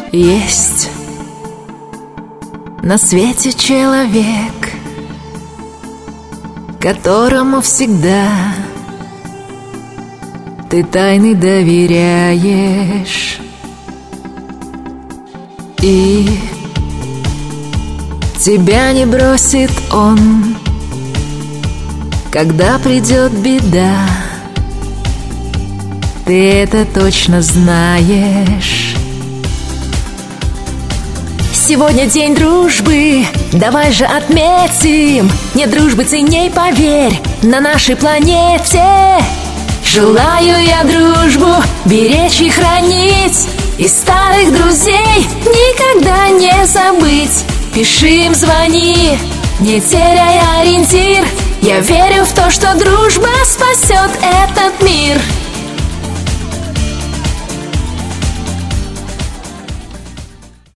Есть на свете человек, которому всегда ты тайны доверяешь, и тебя не бросит он, когда придет беда. Ты это точно знаешь. Сегодня день дружбы, давай же отметим. Нет дружбы ценней, поверь, на нашей планете. Желаю я дружбу беречь и хранить, и старых друзей никогда не забыть. Пиши им, звони, не теряй ориентир. Я верю в то, что дружба спасет этот мир.